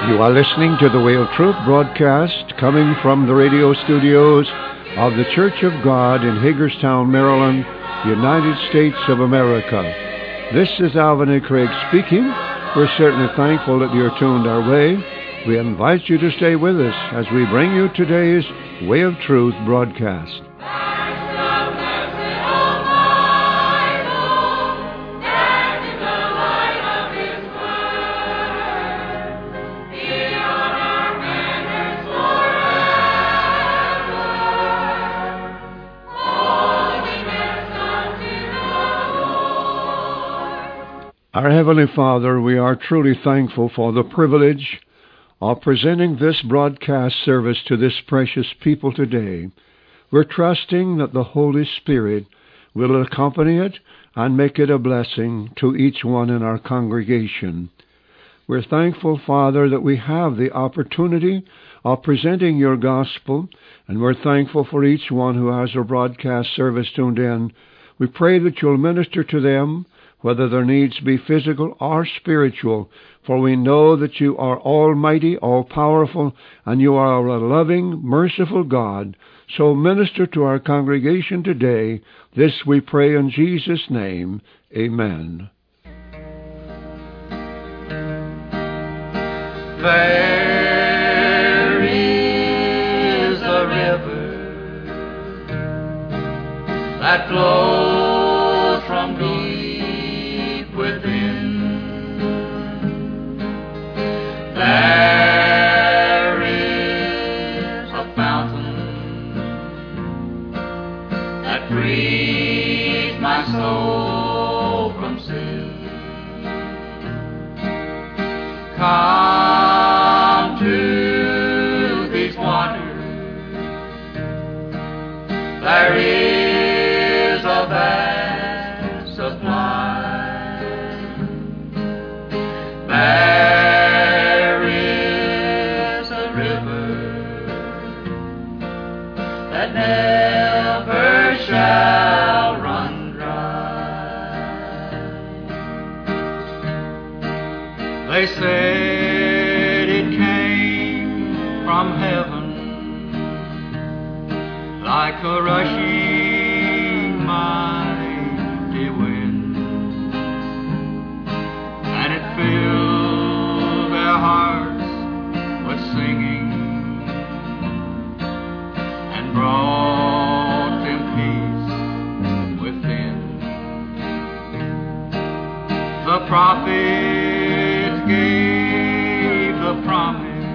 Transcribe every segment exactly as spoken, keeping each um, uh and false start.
You are listening to the Way of Truth broadcast coming from the radio studios of the Church of God in Hagerstown, Maryland, United States of America. This is Alvin A. Craig speaking. We're certainly thankful that you're tuned our way. We invite you to stay with us as we bring you today's Way of Truth broadcast. Our Heavenly Father, we are truly thankful for the privilege of presenting this broadcast service to this precious people today. We're trusting that the Holy Spirit will accompany it and make it a blessing to each one in our congregation. We're thankful, Father, that we have the opportunity of presenting your gospel, and we're thankful for each one who has a broadcast service tuned in. We pray that you'll minister to them, whether their needs be physical or spiritual, for we know that you are almighty, all-powerful, and you are a loving, merciful God. So minister to our congregation today. This we pray in Jesus' name. Amen. There is a river that flows from deep within. There is a fountain that frees my soul from sin. Come to these waters. There is a vast supply. There is a river that never shall run dry. They said it came from heaven like a rushing mighty wind, and it filled their hearts with singing and brought them peace within. The prophets gave the promise.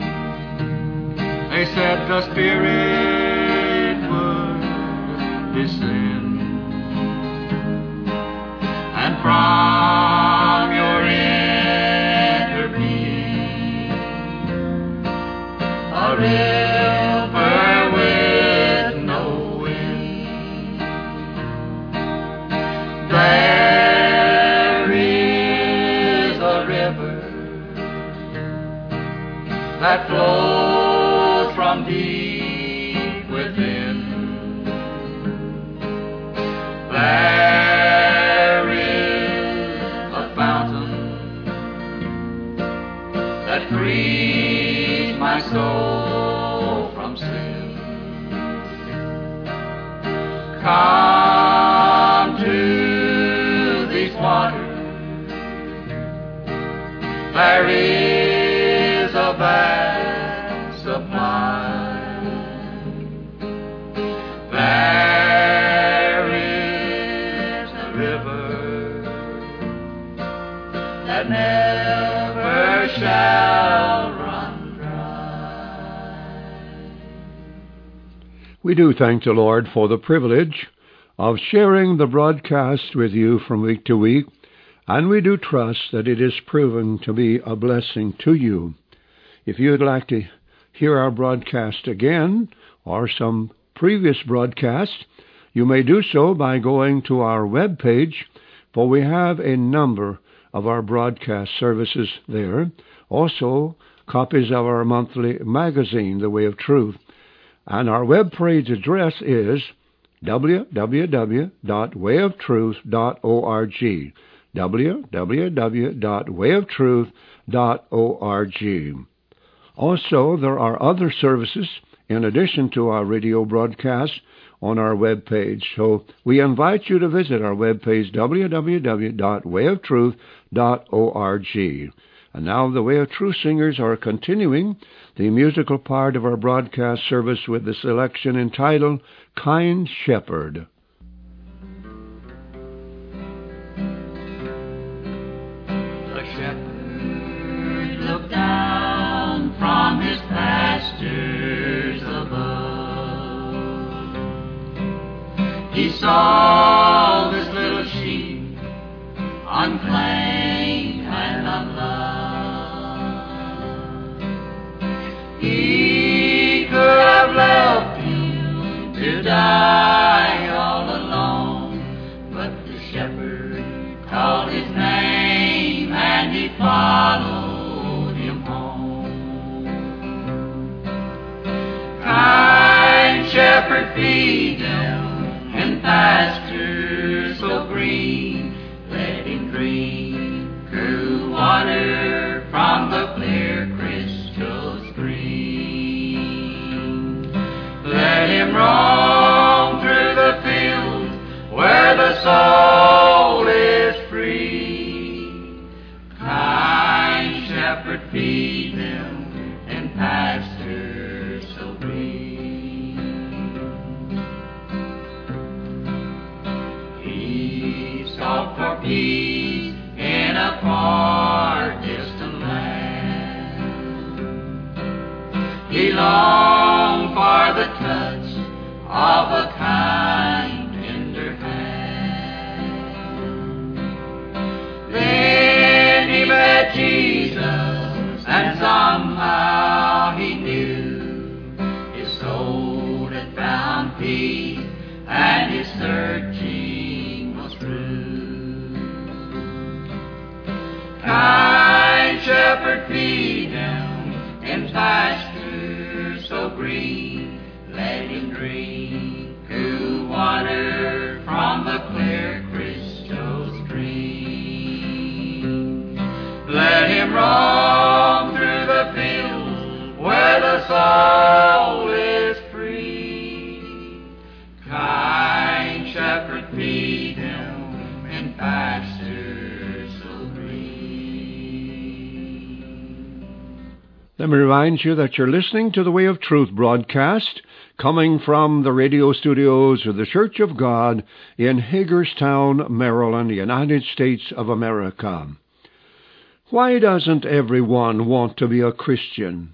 They said the Spirit would descend, and from your inner being a river with no end. There is a river that flows from deep within. There is a fountain that frees my soul from sin. Come to these waters. There is a vast supply. There is a river that never shall run dry. We do thank the Lord for the privilege of sharing the broadcast with you from week to week, and we do trust that it is proven to be a blessing to you. If you'd like to hear our broadcast again or some previous broadcast, you may do so by going to our web page, for we have a number of our broadcast services there. Also, copies of our monthly magazine, The Way of Truth. And our web page address is w w w dot way of truth dot org. w w w dot way of truth dot org. Also, there are other services in addition to our radio broadcast on our web page. So we invite you to visit our web page, w w w dot way of truth dot org. And now the Way of Truth singers are continuing the musical part of our broadcast service with the selection entitled Kind Shepherd. The shepherd looked down from his pastures above. He saw this little sheep unclaimed and unloved. He could have left him to die all alone, but the shepherd called his name and he followed him home. Kind shepherd, feed him in pastures so green, let him drink true water from the clear crystal stream. Let him roam through the fields where the soul is free. Kind shepherd, feed them in pastures so green. He sought for peace in a far distant land. He longed for the touch of a kind, tender hand. Then he met Jesus, and somehow he knew his soul had found peace, and his searching was through. Kind shepherd, feed him in pastures so green, let him drink true water from the clear crystal stream. Let him roam through the fields where the soul is free. Kind shepherd, feed him in pastures so green. Let me remind you that you're listening to the Way of Truth broadcast, coming from the radio studios of the Church of God in Hagerstown, Maryland, United States of America. Why doesn't everyone want to be a Christian?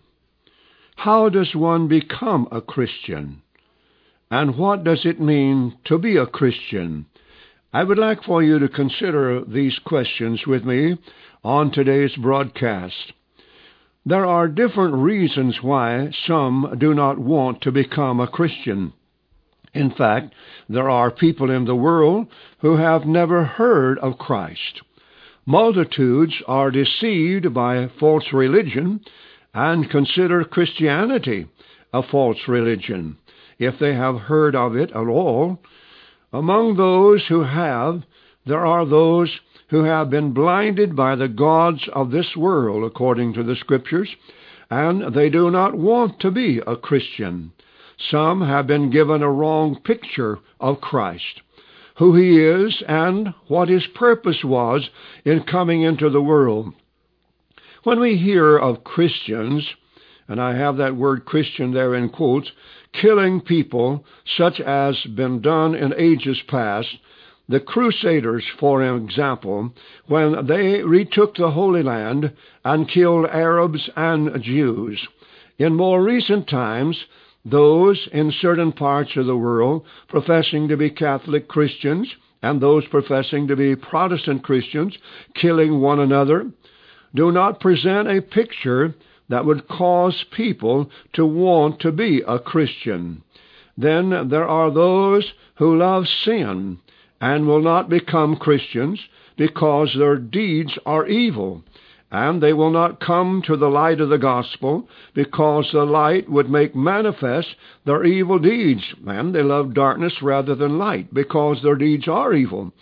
How does one become a Christian? And what does it mean to be a Christian? I would like for you to consider these questions with me on today's broadcast. There are different reasons why some do not want to become a Christian. In fact, there are people in the world who have never heard of Christ. Multitudes are deceived by false religion and consider Christianity a false religion, if they have heard of it at all. Among those who have, there are those who have been blinded by the gods of this world, according to the Scriptures, and they do not want to be a Christian. Some have been given a wrong picture of Christ, who he is, and what his purpose was in coming into the world. When we hear of Christians, and I have that word Christian there in quotes, killing people such as been done in ages past, the Crusaders, for example, when they retook the Holy Land and killed Arabs and Jews. In more recent times, those in certain parts of the world professing to be Catholic Christians and those professing to be Protestant Christians killing one another do not present a picture that would cause people to want to be a Christian. Then there are those who love sin and will not become Christians because their deeds are evil, and they will not come to the light of the gospel because the light would make manifest their evil deeds, and they love darkness rather than light because their deeds are evil.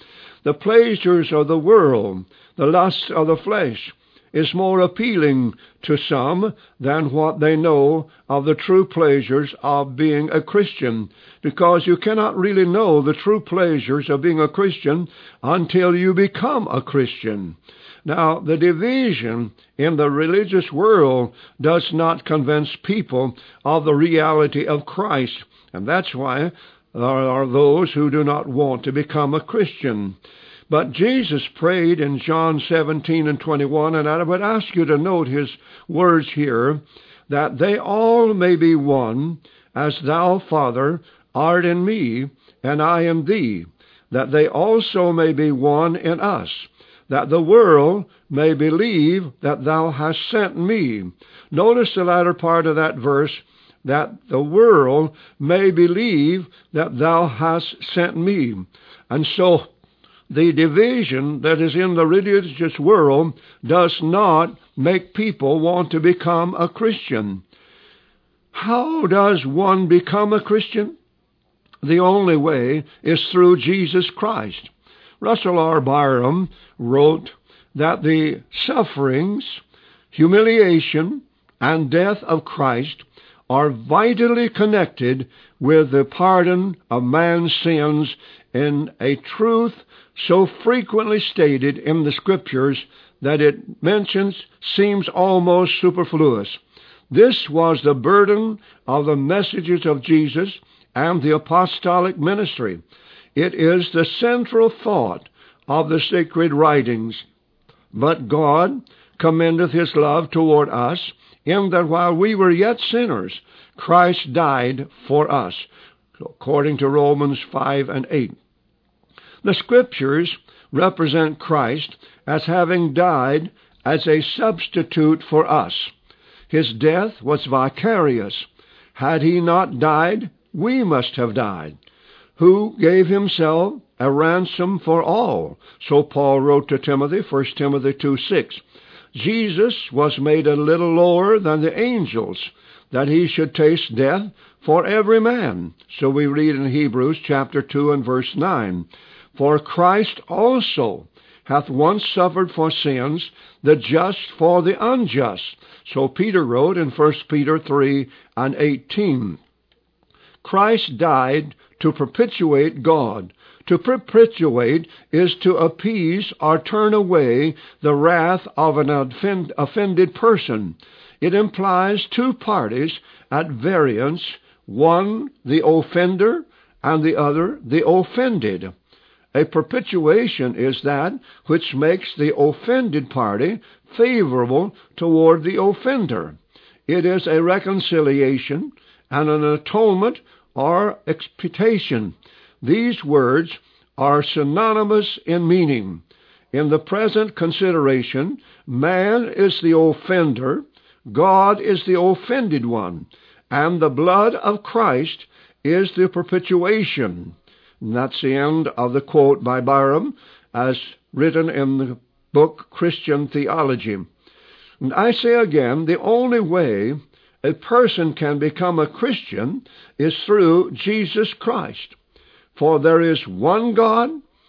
The pleasures of the world, the lusts of the flesh, is more appealing to some than what they know of the true pleasures of being a Christian, because you cannot really know the true pleasures of being a Christian until you become a Christian. Now, the division in the religious world does not convince people of the reality of Christ, and that's why there are those who do not want to become a Christian. But Jesus prayed in John seventeen and twenty-one, and I would ask you to note his words here, that they all may be one, as thou, Father, art in me, and I in thee, that they also may be one in us, that the world may believe that thou hast sent me. Notice the latter part of that verse, that the world may believe that thou hast sent me. And so the division that is in the religious world does not make people want to become a Christian. How does one become a Christian? The only way is through Jesus Christ. Russell R. Byram wrote that the sufferings, humiliation, and death of Christ are vitally connected with the pardon of man's sins in a truth so frequently stated in the Scriptures that it mentions seems almost superfluous. This was the burden of the messages of Jesus and the apostolic ministry. It is the central thought of the sacred writings. But God commendeth his love toward us, in that while we were yet sinners, Christ died for us, according to Romans five and eight. The Scriptures represent Christ as having died as a substitute for us. His death was vicarious. Had he not died, we must have died. Who gave himself a ransom for all? So Paul wrote to Timothy, First Timothy two six. Jesus was made a little lower than the angels, that he should taste death for every man. So we read in Hebrews chapter two and verse nine. For Christ also hath once suffered for sins, the just for the unjust. So Peter wrote in First Peter three and eighteen. Christ died to perpetuate God. To perpetuate is to appease or turn away the wrath of an offend, offended person. It implies two parties at variance, one the offender and the other the offended. A perpetuation is that which makes the offended party favorable toward the offender. It is a reconciliation and an atonement or expiation. These words are synonymous in meaning. In the present consideration, man is the offender, God is the offended one, and the blood of Christ is the perpetuation. And that's the end of the quote by Byram, as written in the book Christian Theology. And I say again, the only way a person can become a Christian is through Jesus Christ. For there is one God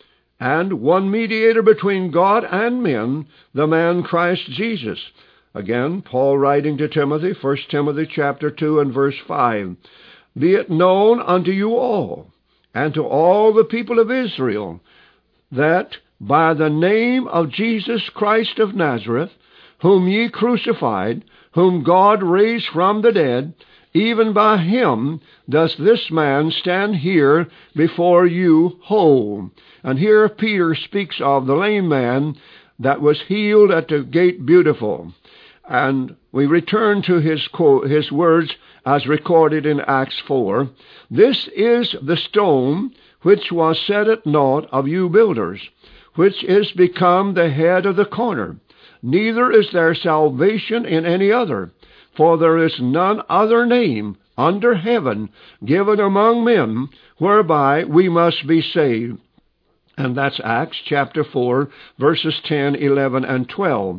and one mediator between God and men, the man Christ Jesus. Again, Paul writing to Timothy, First Timothy chapter two and verse five. Be it known unto you all, and to all the people of Israel, that by the name of Jesus Christ of Nazareth, whom ye crucified, whom God raised from the dead, even by him does this man stand here before you whole. And here Peter speaks of the lame man that was healed at the gate beautiful. And we return to his quote, his words as recorded in Acts four. This is the stone which was set at naught of you builders, which is become the head of the corner. Neither is there salvation in any other, for there is none other name under heaven given among men whereby we must be saved. And that's Acts chapter four, verses ten, eleven, and twelve.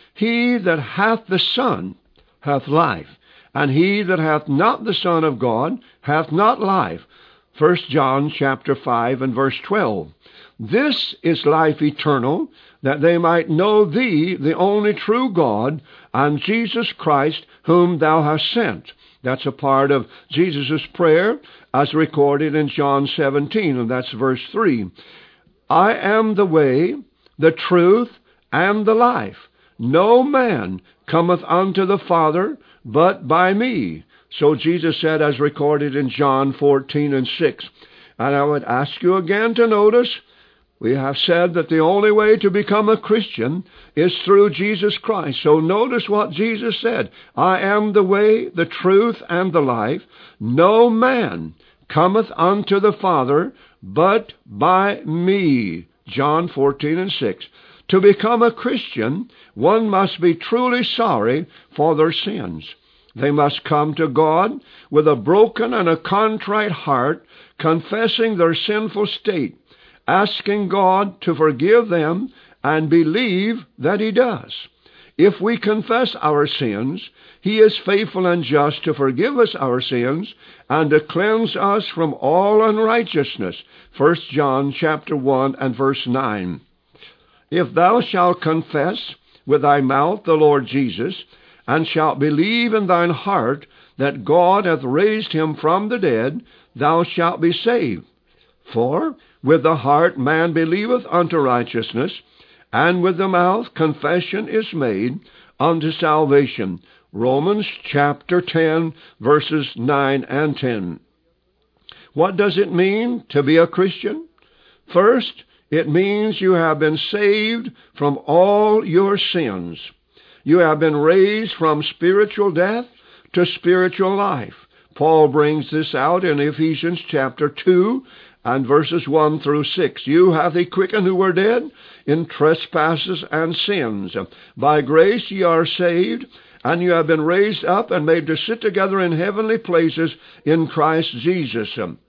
He that hath the Son hath life, and he that hath not the Son of God hath not life. First John chapter five and verse twelve. This is life eternal, that they might know thee, the only true God, and Jesus Christ, whom thou hast sent. That's a part of Jesus' prayer as recorded in John seventeen, and that's verse three. I am the way, the truth, and the life. No man cometh unto the Father but by me. So Jesus said, as recorded in John fourteen and six. And I would ask you again to notice, we have said that the only way to become a Christian is through Jesus Christ. So notice what Jesus said. I am the way, the truth, and the life. No man cometh unto the Father but by me. John fourteen and six. To become a Christian, one must be truly sorry for their sins. They must come to God with a broken and a contrite heart, confessing their sinful state, asking God to forgive them, and believe that He does. If we confess our sins, He is faithful and just to forgive us our sins and to cleanse us from all unrighteousness. First John chapter one and verse nine. If thou shalt confess with thy mouth the Lord Jesus, and shalt believe in thine heart that God hath raised him from the dead, thou shalt be saved. For with the heart man believeth unto righteousness, and with the mouth confession is made unto salvation. Romans chapter ten, verses nine and ten. What does it mean to be a Christian? First, it means you have been saved from all your sins. You have been raised from spiritual death to spiritual life. Paul brings this out in Ephesians chapter two and verses one through six. You hath he quickened who were dead in trespasses and sins. By grace ye are saved, and you have been raised up and made to sit together in heavenly places in Christ Jesus.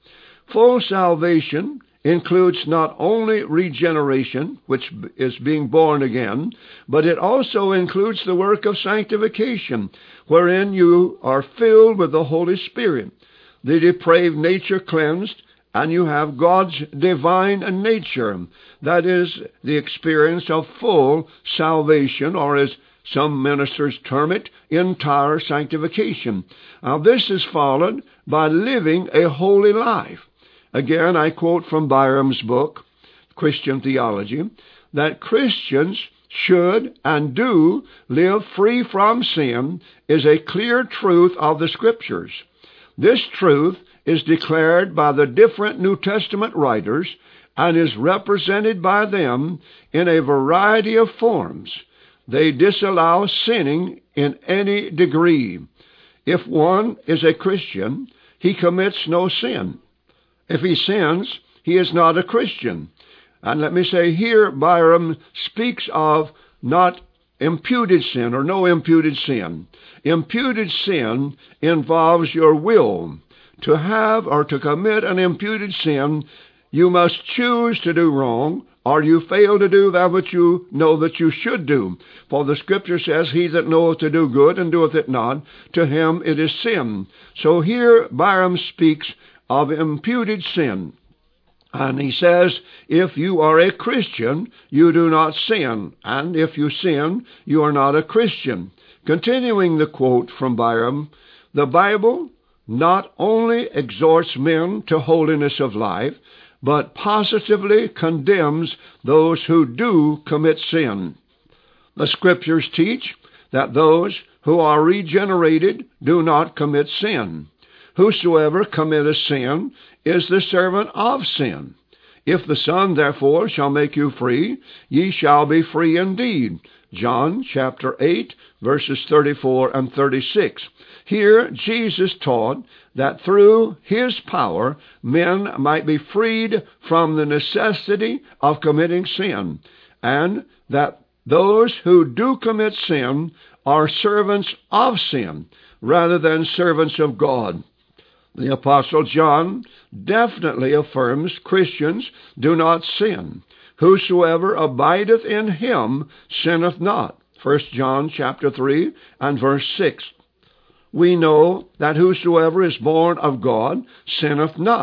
Full salvation includes not only regeneration, which is being born again, but it also includes the work of sanctification, wherein you are filled with the Holy Spirit, the depraved nature cleansed, and you have God's divine nature. That is the experience of full salvation, or as some ministers term it, entire sanctification. Now this is followed by living a holy life. Again, I quote from Byram's book, Christian Theology, that Christians should and do live free from sin is a clear truth of the Scriptures. This truth is declared by the different New Testament writers and is represented by them in a variety of forms. They disallow sinning in any degree. If one is a Christian, he commits no sin. If he sins, he is not a Christian. And let me say here, Byram speaks of not imputed sin or no imputed sin. Imputed sin involves your will. To have or to commit an imputed sin, you must choose to do wrong, or you fail to do that which you know that you should do. For the Scripture says, he that knoweth to do good and doeth it not, to him it is sin. So here Byram speaks of imputed sin. And he says, if you are a Christian, you do not sin. And if you sin, you are not a Christian. Continuing the quote from Byram, the Bible not only exhorts men to holiness of life, but positively condemns those who do commit sin. The Scriptures teach that those who are regenerated do not commit sin. Whosoever committeth sin is the servant of sin. If the Son, therefore, shall make you free, ye shall be free indeed. John chapter eight, verses thirty-four and thirty-six. Here Jesus taught that through His power men might be freed from the necessity of committing sin, and that those who do commit sin are servants of sin rather than servants of God. The Apostle John definitely affirms Christians do not sin. Whosoever abideth in him sinneth not. First John chapter three and verse six. We know that whosoever is born of God sinneth not,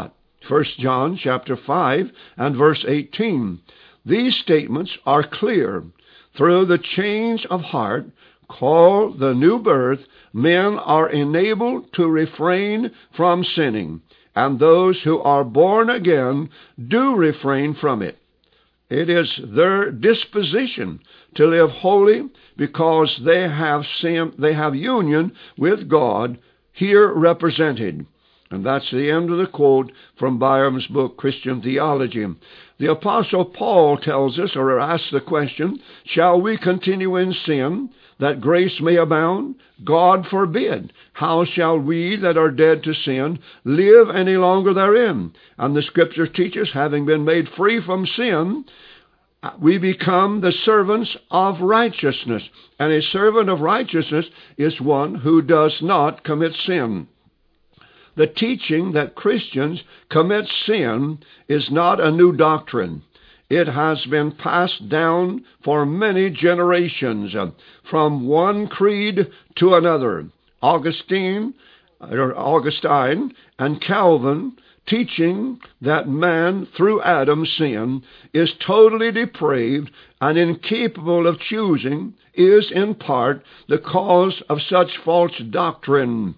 First John chapter five and verse eighteen. These statements are clear. Through the change of heart, called the new birth, men are enabled to refrain from sinning, and those who are born again do refrain from it. It is their disposition to live holy because they have sin, they have union with God here represented. And that's the end of the quote from Byram's book, Christian Theology. The Apostle Paul tells us, or asks the question, shall we continue in sin, that grace may abound? God forbid. How shall we that are dead to sin live any longer therein? And the Scriptures teach us, having been made free from sin, we become the servants of righteousness. And a servant of righteousness is one who does not commit sin. The teaching that Christians commit sin is not a new doctrine. It has been passed down for many generations, from one creed to another. Augustine, or Augustine and Calvin teaching that man, through Adam's sin, is totally depraved and incapable of choosing, is in part the cause of such false doctrine.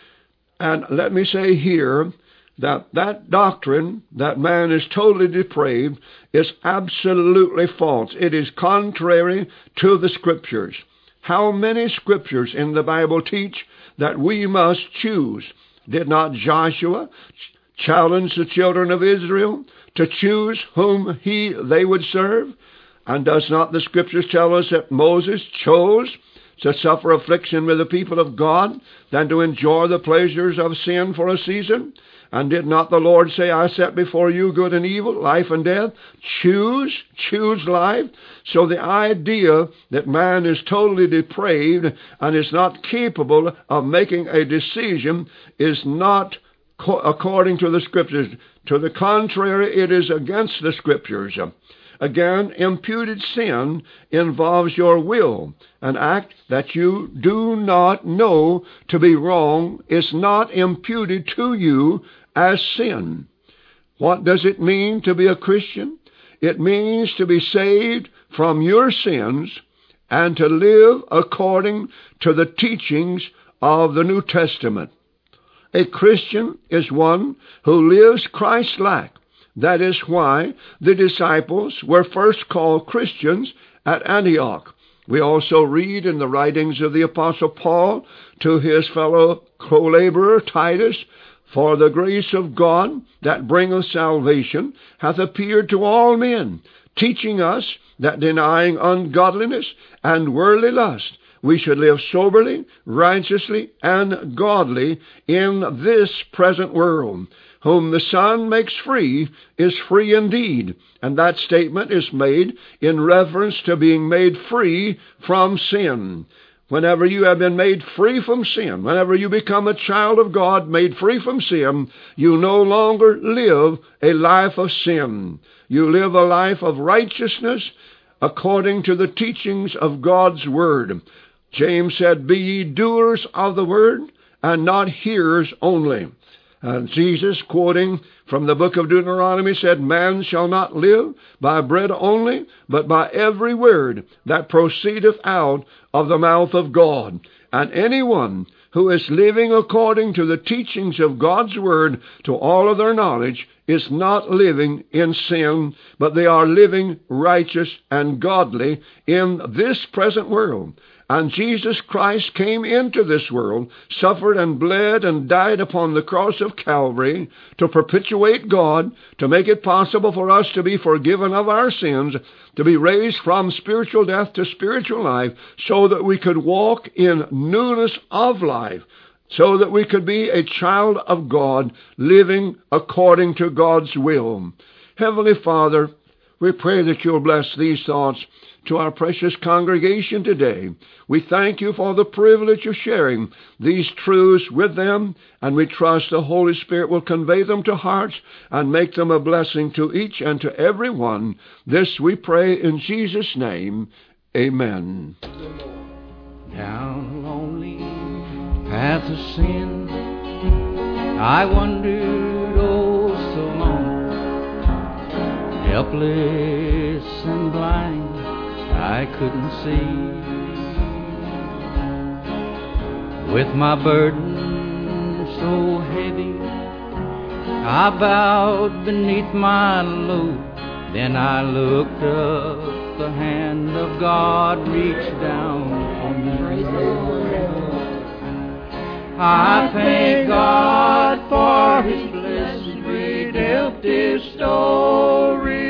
And let me say here that that doctrine, that man is totally depraved, is absolutely false. It is contrary to the Scriptures. How many Scriptures in the Bible teach that we must choose? Did not Joshua challenge the children of Israel to choose whom he they would serve? And does not the Scriptures tell us that Moses chose to suffer affliction with the people of God than to enjoy the pleasures of sin for a season? And did not the Lord say, I set before you good and evil, life and death? Choose, choose life. So the idea that man is totally depraved and is not capable of making a decision is not co- according to the Scriptures. To the contrary, it is against the Scriptures. Again, imputed sin involves your will. An act that you do not know to be wrong is not imputed to you as sin. What does it mean to be a Christian? It means to be saved from your sins and to live according to the teachings of the New Testament. A Christian is one who lives Christ-like. That is why the disciples were first called Christians at Antioch. We also read in the writings of the Apostle Paul to his fellow co-laborer Titus, for the grace of God that bringeth salvation hath appeared to all men, teaching us that denying ungodliness and worldly lust, we should live soberly, righteously, and godly in this present world. Whom the Son makes free is free indeed. And that statement is made in reference to being made free from sin. Whenever you have been made free from sin, whenever you become a child of God, made free from sin, you no longer live a life of sin. You live a life of righteousness according to the teachings of God's Word. James said, be ye doers of the Word, and not hearers only. And Jesus, quoting from the book of Deuteronomy, said, man shall not live by bread only, but by every word that proceedeth out of the mouth of God. And anyone who is living according to the teachings of God's Word to all of their knowledge is not living in sin, but they are living righteous and godly in this present world. And Jesus Christ came into this world, suffered and bled and died upon the cross of Calvary to perpetuate God, to make it possible for us to be forgiven of our sins, to be raised from spiritual death to spiritual life, so that we could walk in newness of life, so that we could be a child of God, living according to God's will. Heavenly Father, we pray that you'll bless these thoughts to our precious congregation today. We thank you for the privilege of sharing these truths with them, and we trust the Holy Spirit will convey them to hearts and make them a blessing to each and to every one. This we pray in Jesus' name. Amen. Down a lonely path of sin, I wandered, oh, so long, helpless and blind, I couldn't see. With my burden so heavy, I bowed beneath my load. Then I looked up, the hand of God reached down for me. I thank God for His blessed redemptive story.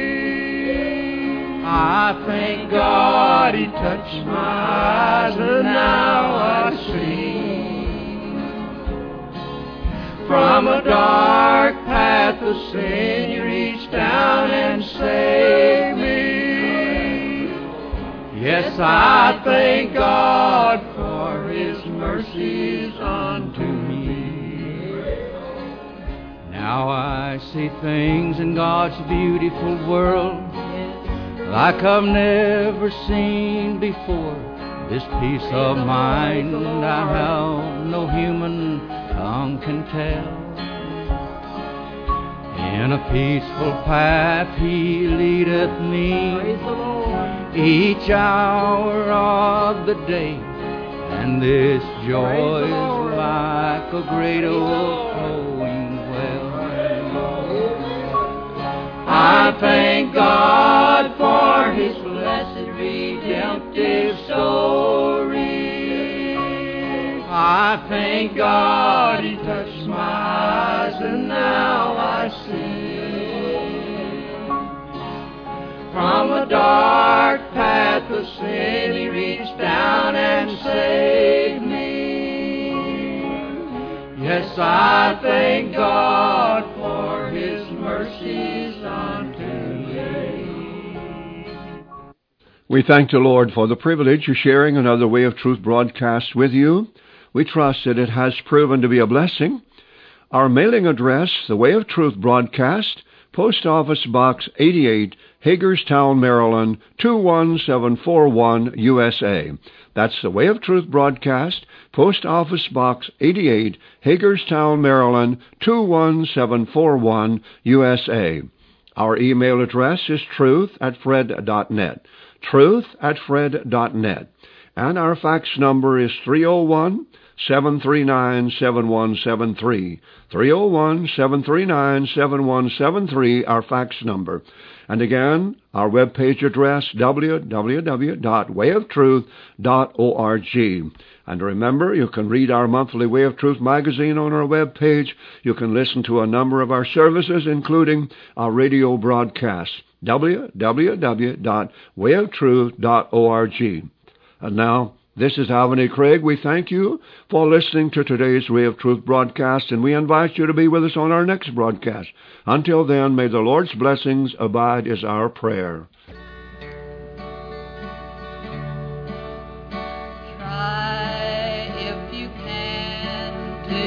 I thank God He touched my eyes and now I see. From a dark path of sin you reached down and saved me. Yes, I thank God for His mercies unto me. Now I see things in God's beautiful world like I've never seen before. This peace of mind I have no human tongue can tell. In a peaceful path He leadeth me each hour of the day, and this joy is like a great overflowing well. I thank God for His blessed redemptive story. I thank God He touched my eyes and now I see. From a dark path of sin He reached down and saved me. Yes, I thank God for His mercies unto me. We thank the Lord for the privilege of sharing another Way of Truth broadcast with you. We trust that it has proven to be a blessing. Our mailing address, the Way of Truth broadcast, Post Office Box eighty-eight, Hagerstown, Maryland, two one seven four one, U S A. That's the Way of Truth broadcast, Post Office Box eighty-eight, Hagerstown, Maryland, two one seven four one, U S A. Our email address is truth at fred dot net, truth at fred dot net. And our fax number is three oh one, seven three nine, seven one seven three. three oh one, seven three nine, seven one seven three, our fax number. And again, our webpage address, w w w dot way of truth dot org. And remember, you can read our monthly Way of Truth magazine on our webpage. You can listen to a number of our services, including our radio broadcasts, w w w dot way of truth dot org. And now, this is Alvin A. Craig. We thank you for listening to today's Way of Truth broadcast, and we invite you to be with us on our next broadcast. Until then, may the Lord's blessings abide is our prayer. Try, if you can, to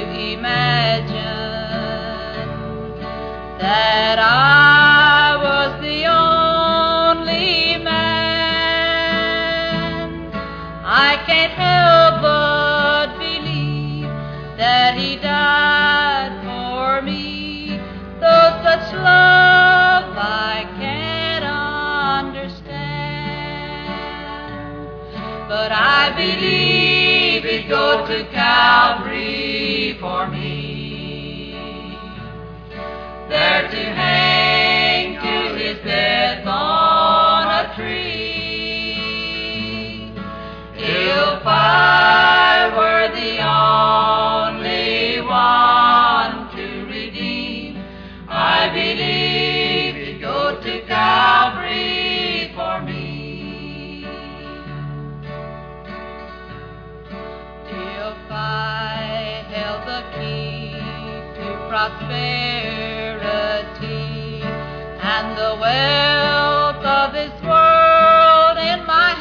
imagine that I was the only man. I can't help but believe that He died for me, though such love I can't understand. But I believe He'd go to Calvary for me, there to hang to His death on a tree. If I were the only one to redeem, I believe He'd go to Calvary for me. If I held the key to prosperity and the wealth of this world in my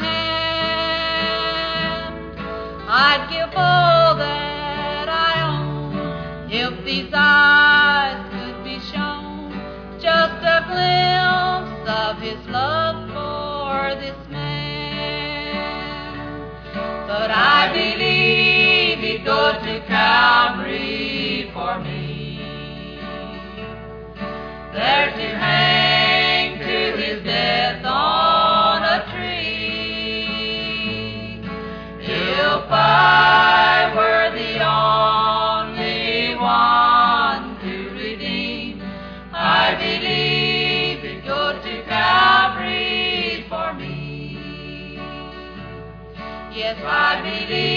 hand, I'd give all that I own if these eyes could be shown just a glimpse of His love for this man. But I believe He'd go to Calvary for me, yes, I believe.